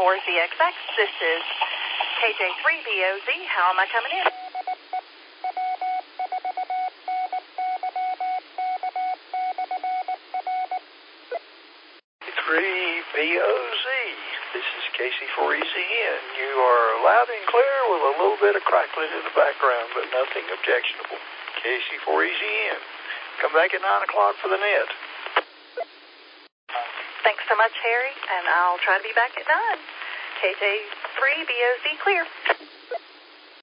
KC4ZXX. This is KJ3BOZ. How am I coming in? 3BOZ. This is KC4EZN. You are loud and clear with a little bit of crackling in the background, but nothing objectionable. KC4EZN. Come back at 9 o'clock for the net. Thanks so much, Harry, and I'll try to be back at 9. KJ3BOZ clear.